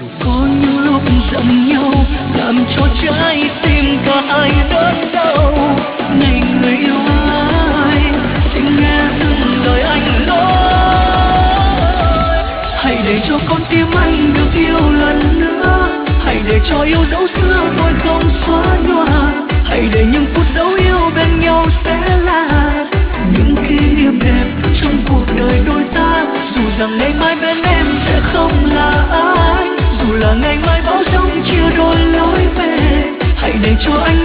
Có những lúc giận nhau làm cho trái tim cả hai đớn đau. Này người yêu ơi, xin nghe dừng lời anh nói. Hãy để cho con tim anh được yêu lần nữa. Hãy để cho yêu dấu xưa tôi không xóa nhòa. Hãy để những phút dấu yêu bên nhau sẽ là những kỷ niệm đẹp trong cuộc đời đôi ta. Dù rằng ngày mai bên em sẽ không là anh, dù là ngày mai bão giông chia đôi lối về. Hãy để cho anh